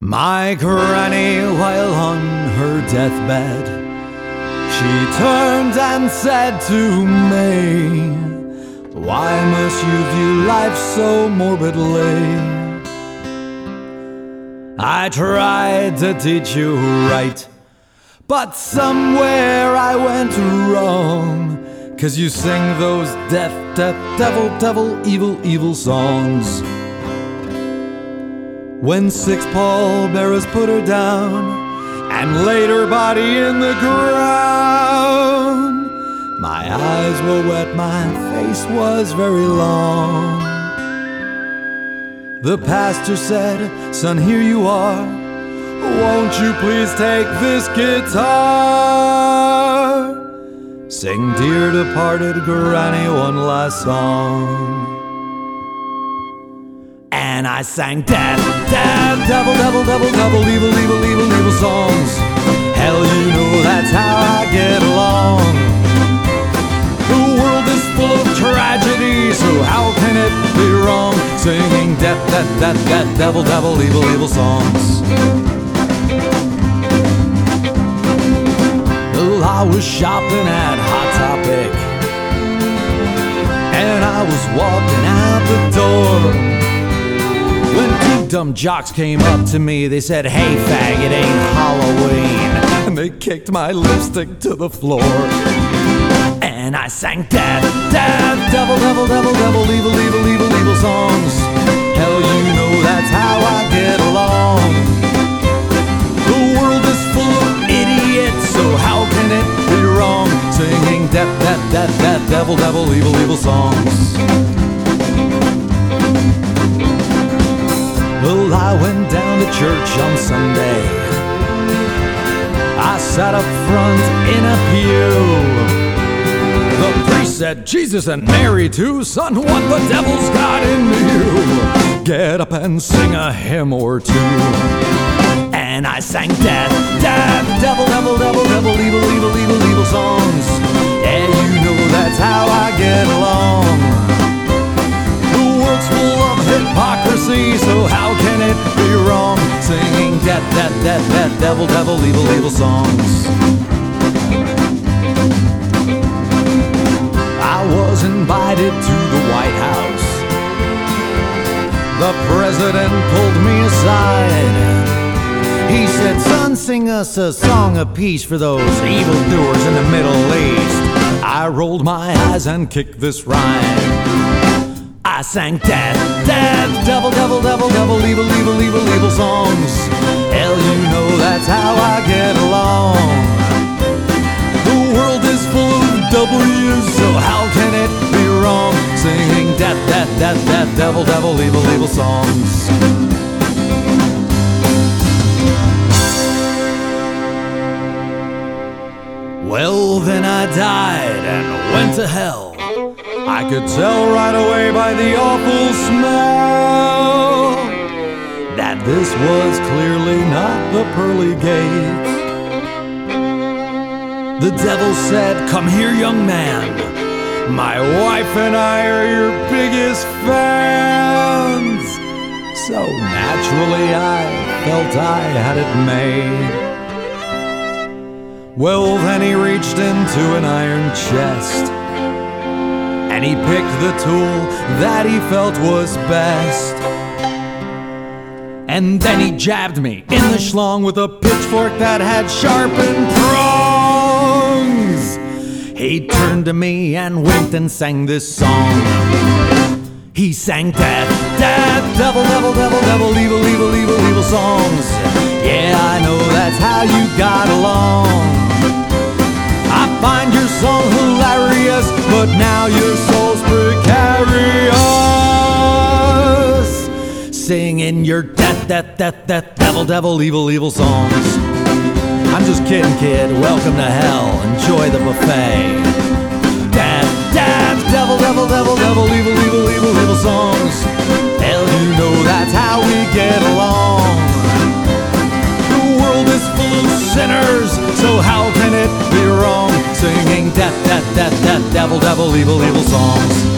My granny, while on her deathbed, she turned and said to me, "Why must you view life so morbidly? I tried to teach you right, but somewhere I went wrong, 'cause you sing those death, devil, evil songs. When six pallbearers put her down and laid her body in the ground, my eyes were wet, my face was very long. The pastor said, "Son, here you are. Won't you please take this guitar? Sing, dear departed granny, one last song." And I sang death, devil, evil songs. Hell, you know that's how I get along. The world is full of tragedy, so how can it be wrong? Singing death, devil, evil songs. Well, I was shopping at Hot Topic, and I was walking out the door, when two dumb jocks came up to me. They said, "Hey fag, it ain't Halloween," and they kicked my lipstick to the floor. And I sang death, devil, evil songs. Hell, you know that's how I get along. The world is full of idiots, so how can it be wrong? Singing death, devil, evil songs. Well, I went down to church on Sunday. I sat up front in a pew. The priest said, "Jesus and Mary too, son, what the devil's got in you? Get up and sing a hymn or two." And I sang death, devil, evil songs. Yeah, you know that's how I get along. The world's full of hypocrisy, so how can it be wrong? Singing death, devil, evil songs. I was invited to the White House. The president pulled me aside. He said, "Son, sing us a song of peace for those evildoers in the Middle East." I rolled my eyes and kicked this rhyme. I sang death, devil, evil songs. Hell, you know that's how I get along. The world is full of W's, so how can it be wrong? Singing death, devil, evil songs. Well, then I died and went to hell. I could tell right away by the awful smell that this was clearly not the pearly gates. The devil said, "Come here, young man. My wife and I are your biggest fans." So naturally I felt I had it made. Well, then he reached into an iron chest, and he picked the tool that he felt was best. And then he jabbed me in the schlong with a pitchfork that had sharpened prongs. He turned to me and winked and sang this song. He sang death, devil, evil songs. Yeah, I know that's how you got along. I find your song hilarious, but now your soul's precarious. Singing your death, devil, evil songs. I'm just kidding, kid. Welcome to hell. Enjoy the buffet. Death, devil, evil songs. Hell, you know that's how we get along. The world is full of sinners, so how can it be wrong? Singing death, devil, evil songs.